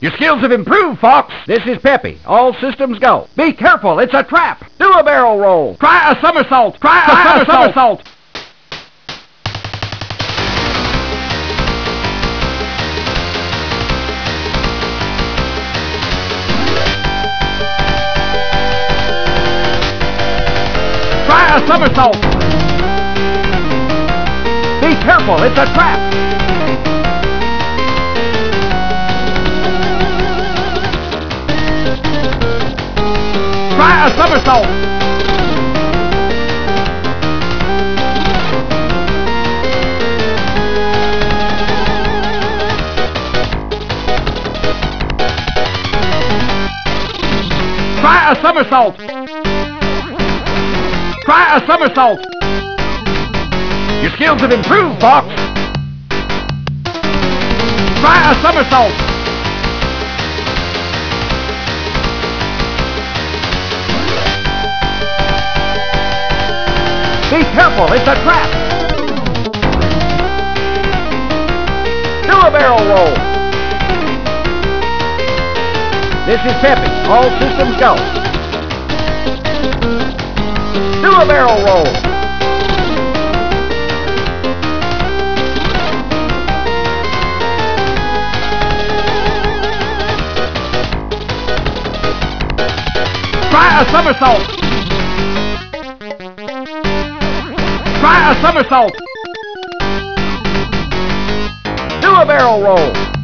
Your skills have improved, Fox. This is Peppy. All systems go. Be careful, it's a trap. Do a barrel roll. Try a somersault. Try a somersault. Try a somersault. Be careful, it's a trap. Try a somersault! Try a somersault! Try a somersault! Your skills have improved, Fox! Try a somersault! Be careful, it's a trap! Do a barrel roll! This is Peppy. All systems go. Do a barrel roll! Try a somersault! Try a somersault! Do a barrel roll!